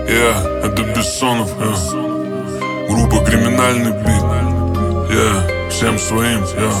Это Бессонов, группа «Криминальный бит». Всем своим,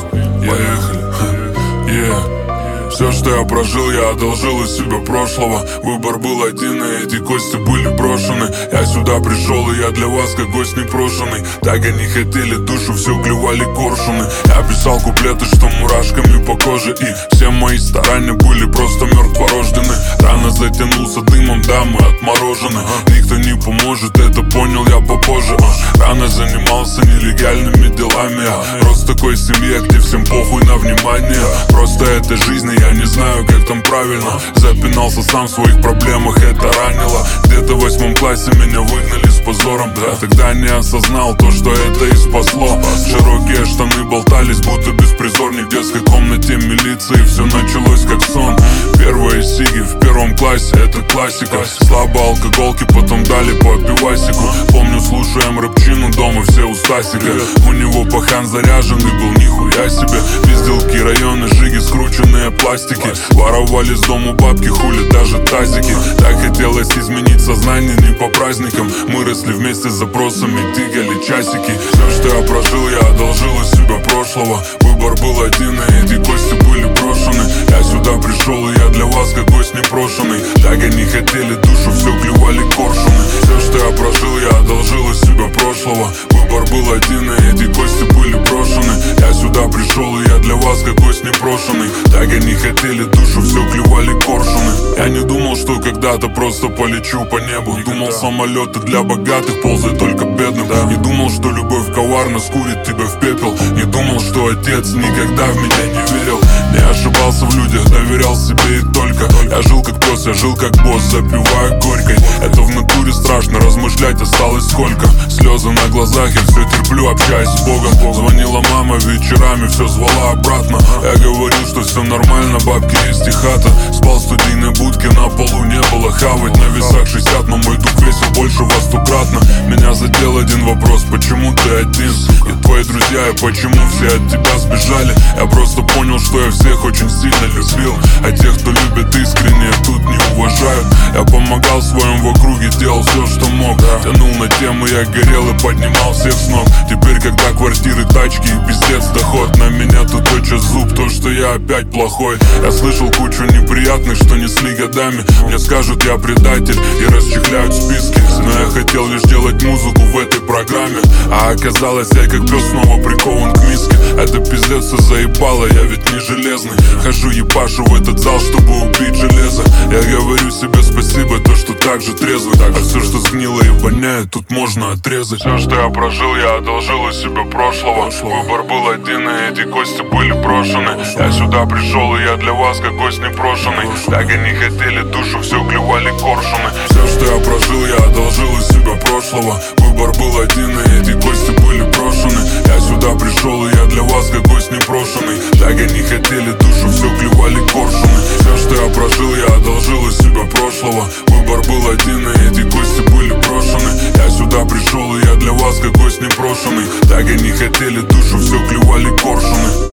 поехали. Все, что я прожил, я одолжил из себя прошлого. Выбор был один, и эти кости были брошены. Я сюда пришел, и я для вас как гость непрошенный. Так они хотели душу, все клевали коршуны. Я писал куплеты, что мурашками по коже, и все мои старания были просто мертворождены. Рано затянулся дымом, да, мы отморожены. Никто не поможет, это понял я попозже. Рано занимался нелегальными делами. Я рос в такой семье, где всем похуй на внимание. Просто это жизнь, я не знаю, как там правильно. Запинался сам в своих проблемах, это ранило. Где-то в 8 классе меня выгнали с позором. Тогда не осознал то, что это и спасло. Широкие штаны болтались, будто беспризорник в детской комнате милиции. Все началось как сон. Первые сиги в 1 классе, это классика. Слабо алкоголки, потом дали по пивасику. Помню, слушаем рэпчину дома, все у Стасика. У него пахан заряженный был, нихуя себе. Пизделки, районы, жиги, скрученные пластики. Воровали с дому бабки, хули даже тазики. Так хотелось изменить сознание не по праздникам. Мы росли вместе с запросами, тыкали часики. Все, что я прожил, я одолжил из себя прошлого. Выбор был один, и эти кости были брошены. Я сюда пришел, и я для вас как гость непрошенный. Так они хотели душу, все клевали коршуны. Все, что я прожил, я одолжил из себя прошлого. Выбор был один, и эти кости были брошены. Я сюда пришел, и я для вас как гость непрошенный. Так они хотели душу, все клевали коршуны. Я не думал, что когда-то просто полечу по небу. Думал, самолеты для богатых, ползают только бедным. Не думал, что любовь коварно скурит тебя в пепел. Не думал, что отец никогда в меня не верил. Не ошибался в людях, доверял себе и только. Я жил как пес, я жил как босс, запивая горькой. Это в натуре страшно, размышлять осталось сколько. Слезы на глазах, я все терплю, общаюсь с Богом. Звонила мама вечерами, все звала обратно. Я говорил, что все нормально, бабки есть и хата. Спал в студийной будке, на полу не было хавать. На весах 60, но мой дух весил больше во 100-кратно. Меня задел один вопрос, почему ты один? И твои друзья, и почему все от тебя сбежали? Я просто понял, что я всех очень сильно любил. А тех, кто любит искренне, тут не уважают. Я помогал своим в округе, делал все, что мог. Тянул на тему, я горел и поднимал всех с ног. Теперь, когда квартиры, тачки и пиздец доход, на меня тут точит зуб, то, что я опять плохой. Я слышал кучу неприятных, что несли годами. Мне скажут, я предатель и расчехляют списки. Но я хотел лишь делать музыку в этой программе. А оказалось, я как пес снова прикован к миске. Это пиздец, все заебало, я ведь не железный. Хожу ебашу в этот зал, чтобы убить железо. Я говорю себе спасибо, то, что так же трезвый. А все, что сгнило и воняет, тут можно отрезать. Все, что я прожил, я одолжил из себя прошлого. Выбор был один, и эти кости были брошены. Я сюда пришел, и я для вас как гость непрошенный. Так они хотели душу, все клевали коршуны. Все, что я прожил, я одолжил из себя прошлого. Выбор был один, и эти кости были брошены. Я сюда пришел, и я для вас как гость непрошенный. Так они хотели душу, все клевали коршуны. Все, что я прожил, я одолжил из себя прошлого. Выбор был один, и эти кости были брошены. Я сюда пришел, и я для вас как гость непрошенный. Так они хотели душу, все клевали коршуны.